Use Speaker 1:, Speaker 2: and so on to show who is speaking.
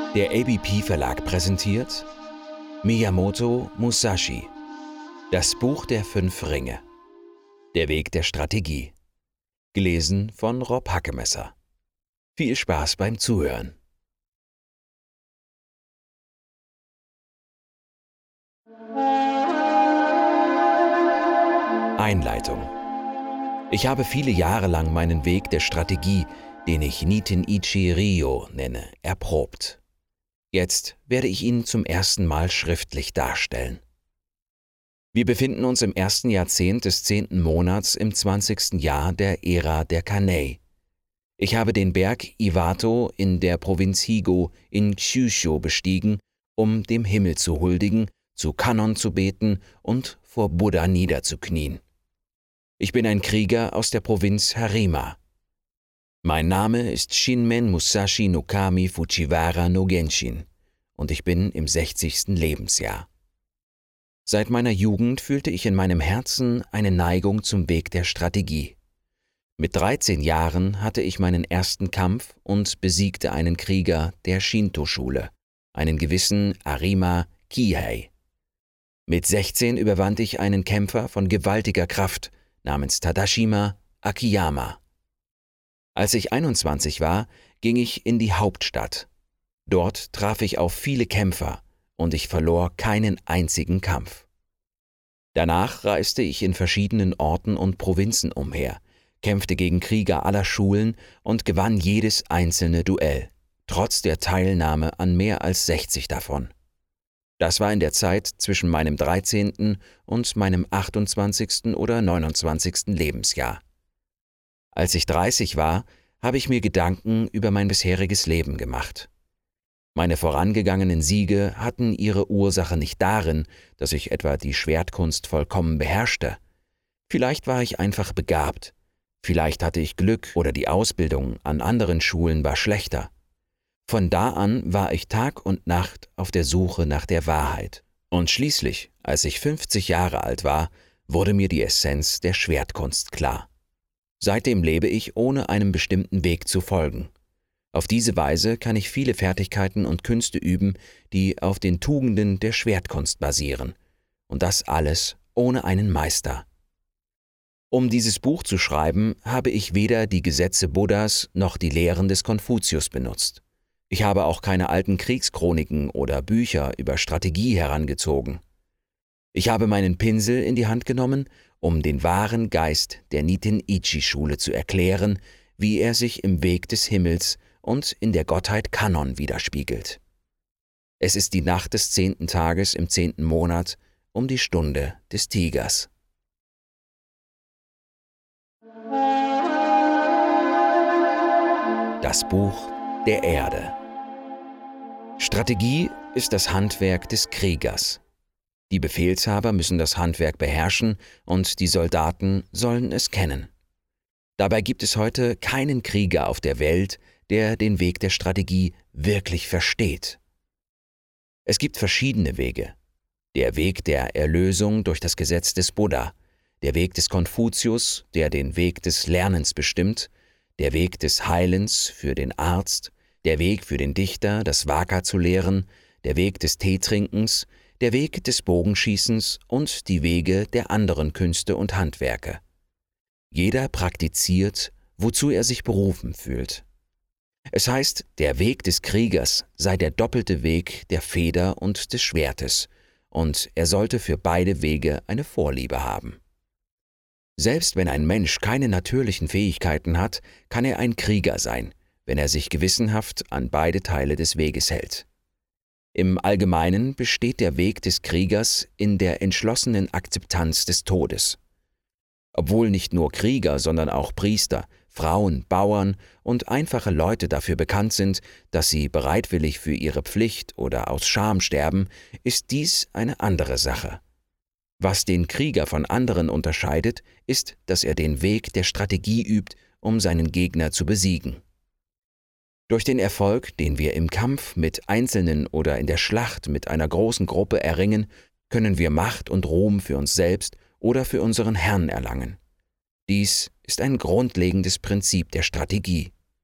Speaker 1: Der ABP Verlag präsentiert Miyamoto Musashi, das Buch der 5 Ringe, der Weg der Strategie, gelesen von Rob Hackemesser. Viel Spaß beim Zuhören. Einleitung. Ich habe viele Jahre lang meinen Weg der Strategie, den ich Niten-Ichi Ryo nenne, erprobt. Jetzt werde ich ihn zum ersten Mal schriftlich darstellen. Wir befinden uns im ersten Jahrzehnt des 10. Monats im 20. Jahr der Ära der Kanei. Ich habe den Berg Iwato in der Provinz Higo in Kyushu bestiegen, um dem Himmel zu huldigen, zu Kannon zu beten und vor Buddha niederzuknien. Ich bin ein Krieger aus der Provinz Harima. Mein Name ist Shinmen Musashi no Kami Fujiwara no Genshin und ich bin im 60. Lebensjahr. Seit meiner Jugend fühlte ich in meinem Herzen eine Neigung zum Weg der Strategie. Mit 13 Jahren hatte ich meinen ersten Kampf und besiegte einen Krieger der Shinto-Schule, einen gewissen Arima Kihei. Mit 16 überwand ich einen Kämpfer von gewaltiger Kraft namens Tadashima Akiyama. Als ich 21 war, ging ich in die Hauptstadt. Dort traf ich auf viele Kämpfer und ich verlor keinen einzigen Kampf. Danach reiste ich in verschiedenen Orten und Provinzen umher, kämpfte gegen Krieger aller Schulen und gewann jedes einzelne Duell, trotz der Teilnahme an mehr als 60 davon. Das war in der Zeit zwischen meinem 13. und meinem 28. oder 29. Lebensjahr. Als ich 30 war, habe ich mir Gedanken über mein bisheriges Leben gemacht. Meine vorangegangenen Siege hatten ihre Ursache nicht darin, dass ich etwa die Schwertkunst vollkommen beherrschte. Vielleicht war ich einfach begabt, vielleicht hatte ich Glück oder die Ausbildung an anderen Schulen war schlechter. Von da an war ich Tag und Nacht auf der Suche nach der Wahrheit. Und schließlich, als ich 50 Jahre alt war, wurde mir die Essenz der Schwertkunst klar. Seitdem lebe ich, ohne einem bestimmten Weg zu folgen. Auf diese Weise kann ich viele Fertigkeiten und Künste üben, die auf den Tugenden der Schwertkunst basieren. Und das alles ohne einen Meister. Um dieses Buch zu schreiben, habe ich weder die Gesetze Buddhas noch die Lehren des Konfuzius benutzt. Ich habe auch keine alten Kriegschroniken oder Bücher über Strategie herangezogen. Ich habe meinen Pinsel in die Hand genommen, um den wahren Geist der Niten-Ichi-Schule zu erklären, wie er sich im Weg des Himmels und in der Gottheit Kannon widerspiegelt. Es ist die Nacht des 10. Tages im 10. Monat um die Stunde des Tigers. Das Buch der Erde. Strategie ist das Handwerk des Kriegers. Die Befehlshaber müssen das Handwerk beherrschen und die Soldaten sollen es kennen. Dabei gibt es heute keinen Krieger auf der Welt, der den Weg der Strategie wirklich versteht. Es gibt verschiedene Wege. Der Weg der Erlösung durch das Gesetz des Buddha, der Weg des Konfuzius, der den Weg des Lernens bestimmt, der Weg des Heilens für den Arzt, der Weg für den Dichter, das Waka zu lehren, der Weg des Teetrinkens, der Weg des Bogenschießens und die Wege der anderen Künste und Handwerke. Jeder praktiziert, wozu er sich berufen fühlt. Es heißt, der Weg des Kriegers sei der doppelte Weg der Feder und des Schwertes, und er sollte für beide Wege eine Vorliebe haben. Selbst wenn ein Mensch keine natürlichen Fähigkeiten hat, kann er ein Krieger sein, wenn er sich gewissenhaft an beide Teile des Weges hält. Im Allgemeinen besteht der Weg des Kriegers in der entschlossenen Akzeptanz des Todes. Obwohl nicht nur Krieger, sondern auch Priester, Frauen, Bauern und einfache Leute dafür bekannt sind, dass sie bereitwillig für ihre Pflicht oder aus Scham sterben, ist dies eine andere Sache. Was den Krieger von anderen unterscheidet, ist, dass er den Weg der Strategie übt, um seinen Gegner zu besiegen. Durch den Erfolg, den wir im Kampf mit Einzelnen oder in der Schlacht mit einer großen Gruppe erringen, können wir Macht und Ruhm für uns selbst oder für unseren Herrn erlangen. Dies ist ein grundlegendes Prinzip der Strategie.